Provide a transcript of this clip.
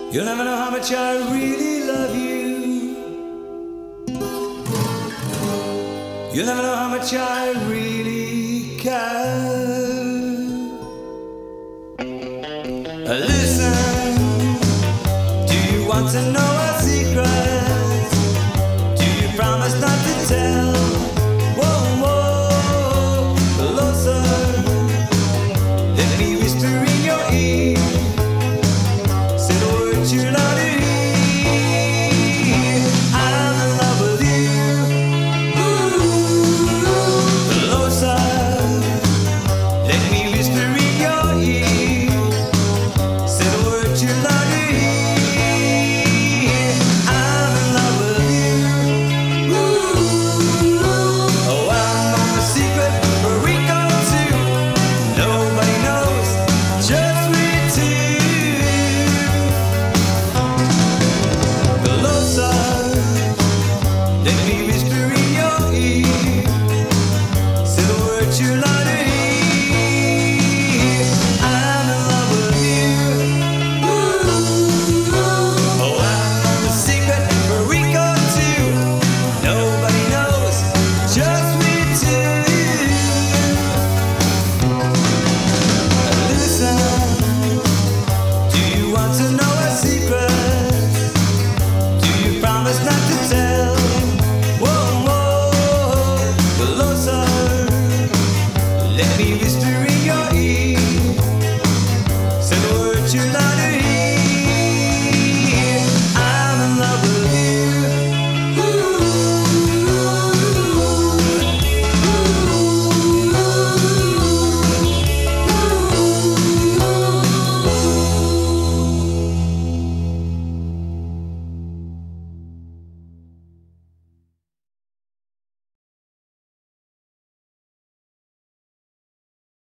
You'll never know how much I really love you. You'll never know how much I really care. Listen, do you want to know